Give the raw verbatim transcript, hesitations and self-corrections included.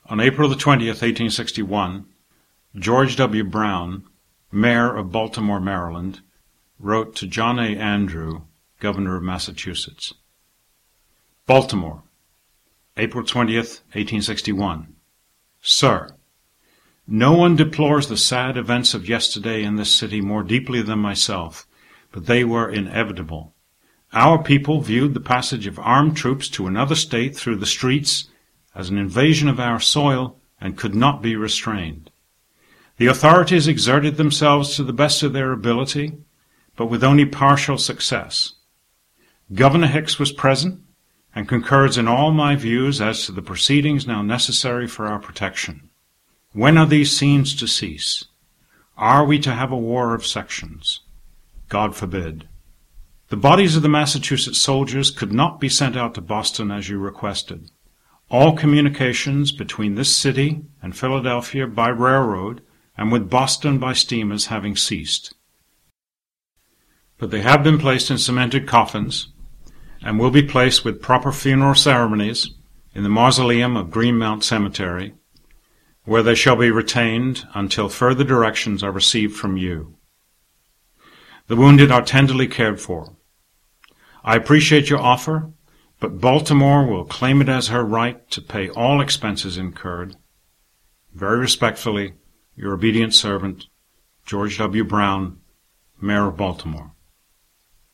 On April the twentieth, eighteen sixty-one, George W. Brown, Mayor of Baltimore, Maryland, wrote to John A. Andrew, Governor of Massachusetts. Baltimore, April twentieth, eighteen sixty-one. Sir, no one deplores the sad events of yesterday in this city more deeply than myself, but they were inevitable. Our people viewed the passage of armed troops to another state through the streets as an invasion of our soil and could not be restrained. The authorities exerted themselves to the best of their ability, but with only partial success. Governor Hicks was present and concurs in all my views as to the proceedings now necessary for our protection. When are these scenes to cease? Are we to have a war of sections? God forbid. The bodies of the Massachusetts soldiers could not be sent out to Boston as you requested. All communications between this city and Philadelphia by railroad and with Boston by steamers having ceased. But they have been placed in cemented coffins and will be placed with proper funeral ceremonies in the mausoleum of Greenmount Cemetery, where they shall be retained until further directions are received from you. The wounded are tenderly cared for. I appreciate your offer, but Baltimore will claim it as her right to pay all expenses incurred. Very respectfully, your obedient servant, George W. Brown, Mayor of Baltimore.